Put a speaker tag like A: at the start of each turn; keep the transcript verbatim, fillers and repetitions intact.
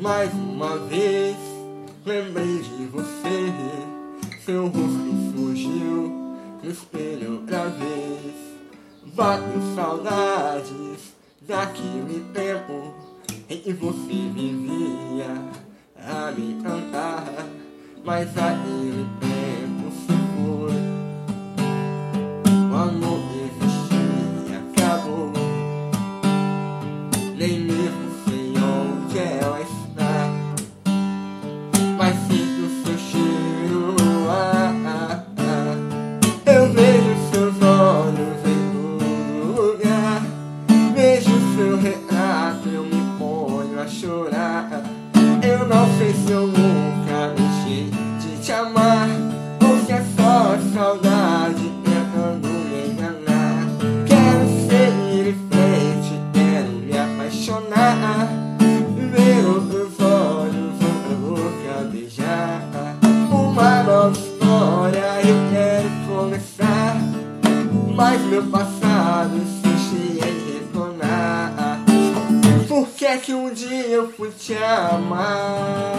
A: Mais uma vez, lembrei de você. Seu rosto surgiu no espelho outra vez. Bateu saudades daquele tempo em que você vivia a me cantar. Mas aquele tempo se foi, o amor que existia acabou. Nem mesmo sei onde ela está, mas sinto seu cheiro. Ah, ah, ah. Eu vejo seus olhos em todo lugar, vejo seu retrato, eu me ponho a chorar. Eu não sei se eu nunca deixei de te amar, ou se é só saudade tentando me enganar. Quero seguir em frente, quero me apaixonar, ver outros olhos, outra boca beijar. Uma nova história eu quero começar, mas meu passado insiste em retornar. Por que é que um dia eu fui te amar?